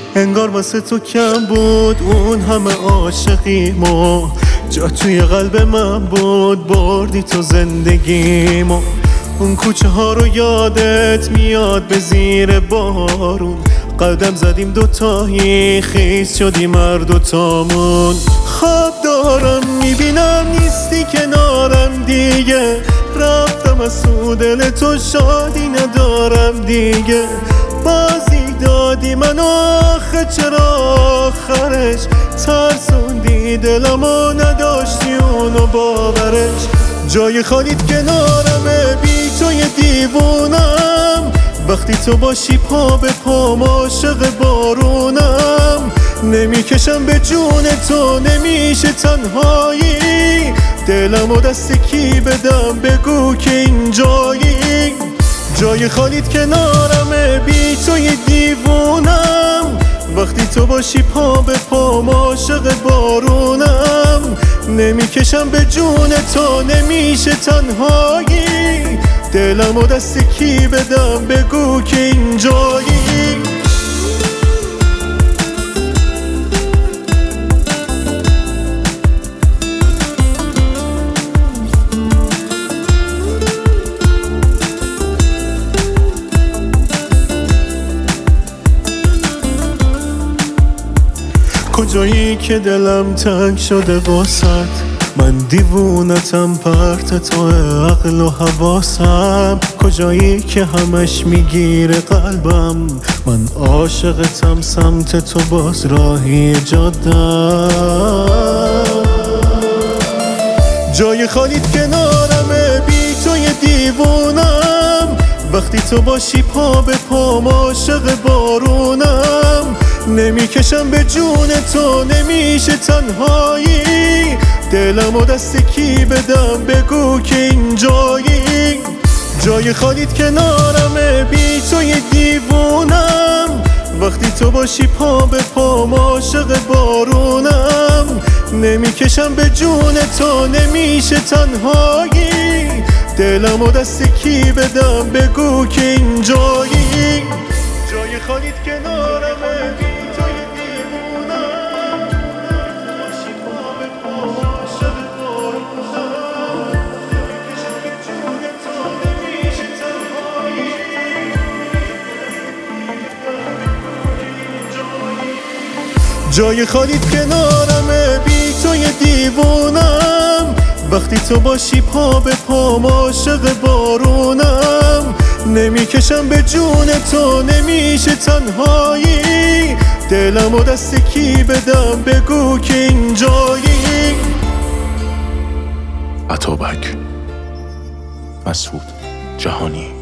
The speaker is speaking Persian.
انگار واسه تو کم بود اون همه عاشقیمو، جا توی قلب من بود، بردی تو زندگیمو. اون کوچه ها رو یادت میاد به زیر بارون، قدم زدیم دوتایی خیس شدیم هر دوتامون. خواب دارم میبینم نیستی کنارم دیگه، رفتم از تو دل تو شادی ندارم دیگه. بازی دادی من آخه چرا آخرش ترسوندی دلمو نداشتی اونو باورش. جای خالیت کنارمه بی توی دیوونم، وقتی تو باشی پا به پام عاشق بارونم. نمیکشم به جون تو نمیشه تنهایی، دلمو دست کی بدم بگو که اینجایی. جای خالیت کنارمه بی توی دیوونم، وقتی تو باشی پا به پام عاشق بارونم. نمیکشم به جون تو نمیشه تنهایی، دلمو دست کی بدم بگو که اینجایی. کجایی که دلم تنگ شده واسط، من دیوونتم پرت تو عقل و حواسم. کجایی که همش میگیره قلبم، من عاشقتم سمت تو باز راهی جادم. جای خالیت کنارمه بی توی دیوونم، وقتی تو باشی پا به پام عاشق بارونم. نمیکشم به جون تو نمیشه تنهایی، دلمو دست کی بدم بگو که اینجایی. جای خالیت کنارمه بی توی دیوونم، وقتی تو باشی پا به پام عاشق بارونم. نمیکشم به جون تو نمیشه تنهایی، دلمو دست کی بدم بگو که اینجایی. جای خالیت کنارمه بی توی دیوونم، باشی پا به پام عاشق بارونم. نمیکشم به جون تو نمیشه تنهایی، جای خالیت کنارمه بی توی دیوونم، وقتی تو باشی پا به پام عاشق بارونم. نمیکشم به جون تو نمیشه تنهایی، دلمو دست کی بدم بگو که اینجایی. عطابک، مسعود جهانی.